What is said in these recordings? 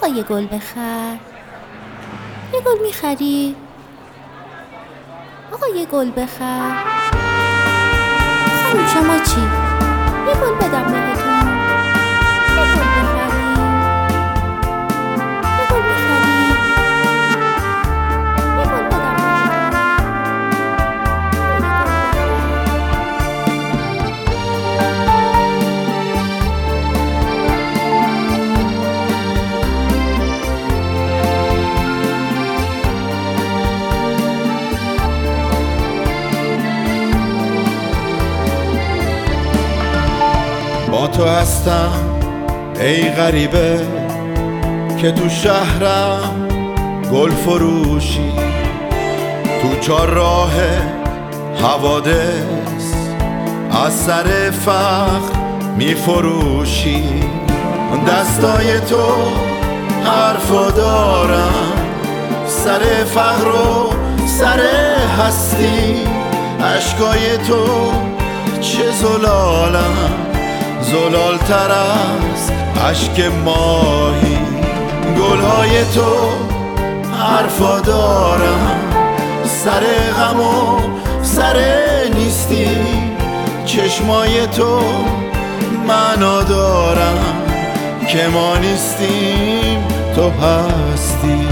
آقا یه گل بخر. یه گل میخری؟ آقا یه گل بخر. خانم شما چی؟ یه گل بدم بهتون. یه گل بخری؟ یه گل میخری؟ یه گل بدم بهتون. با تو هستم ای غریبه که تو شهرم گل فروشی، تو چهارراه حوادث از سر فخر می فروشی. دستای تو حرفا دارم، سر فخر و سر هستی. اشکای تو چه زلالم، زلالتر از اشک ماهی. گلهای تو حرفا دارم، سر غم و سر نیستی. چشمای تو معنا دارم که ما نیستیم تو هستی.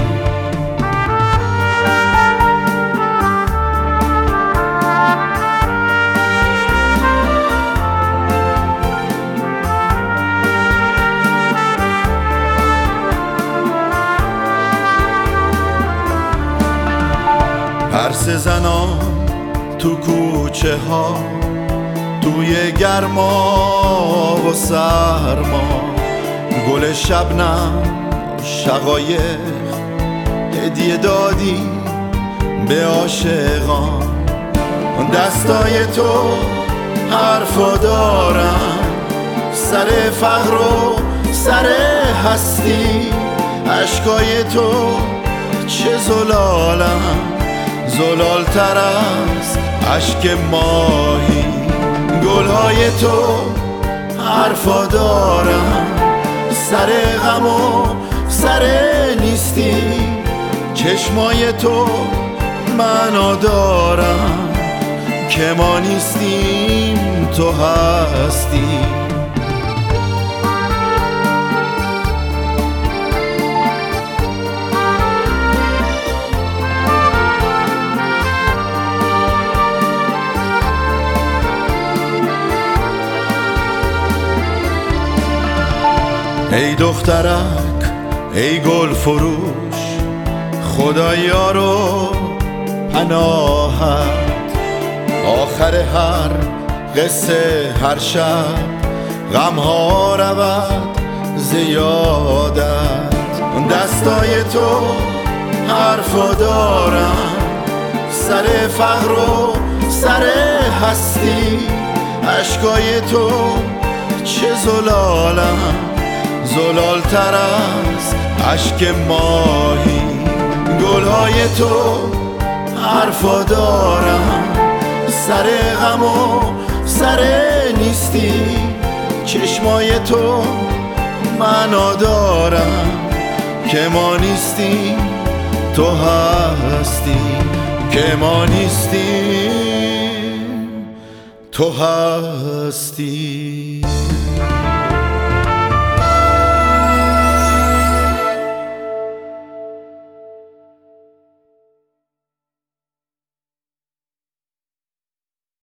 پرسه زنان تو کوچه ها، توی گرما و سرما. گل شبنم شقایق هدیه دادی به عاشقان. دستای تو حرفا دارم، سر فقر و سر هستی. اشکای تو چه زلالم، زلالتر از اشک ماهی. گلهای تو حرفا دارم، سر غم و سر نیستی. چشمای تو معنا دارم که ما نیستیم تو هستی. ای دخترک ای گل فروش، خدایا رو پناهت. آخر هر قصه هر شب غمها رود زیادت. دستای تو حرفا دارم، سر فقر و سر هستی. اشکای تو چه زلالم، زلالتر از اشک ماهی. گلهای تو حرفا دارم، سر غم و سر نیستی. چشمای تو معنا دارم که ما نیستیم تو هستی. که ما نیستیم تو هستی.